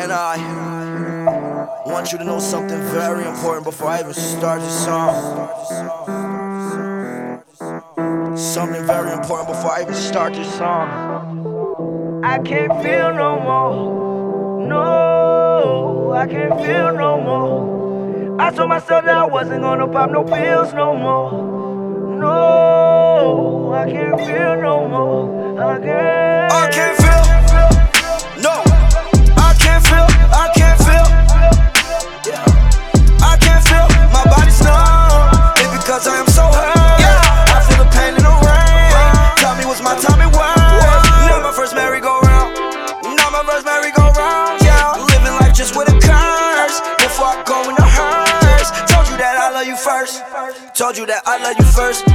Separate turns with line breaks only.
And I want you to know something very important before I even start this song. Something very important before I even start this song. I can't feel no more. No, I can't feel no more. I told myself that I wasn't gonna pop no pills no more. No, I can't feel no more. I can't feel. No, I can't feel. I can't feel. Yeah, I can't feel. My body's numb. It's because I am so hurt. Yeah, I feel the pain in the rain. Tell me what's my time and worth. Not my first merry-go-round. Not my first merry-go-round. Yeah, living life just with a curse. Before I go in the hearse. Told you that I love you first. Told you that I love you first.